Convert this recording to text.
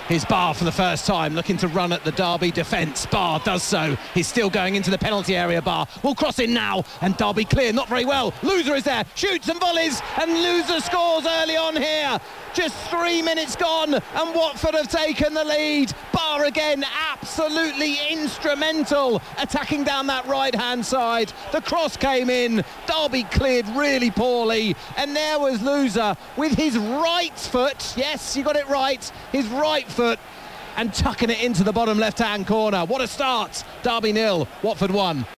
Here's Barr for the first time, looking to run at the Derby defence. Barr does so. He's still going into the penalty area. Barr will cross in now, and Derby clear, not very well. Loser is there, shoots and volleys, and Loser scores early on here. Just 3 minutes gone, and Watford have taken the lead. Barr again, absolutely instrumental, attacking down that right-hand side. The cross came in, Derby cleared really poorly, and there was Loser with his right foot, yes, you got it right, his right foot, and tucking it into the bottom left-hand corner. What a start! Derby 0, Watford 1.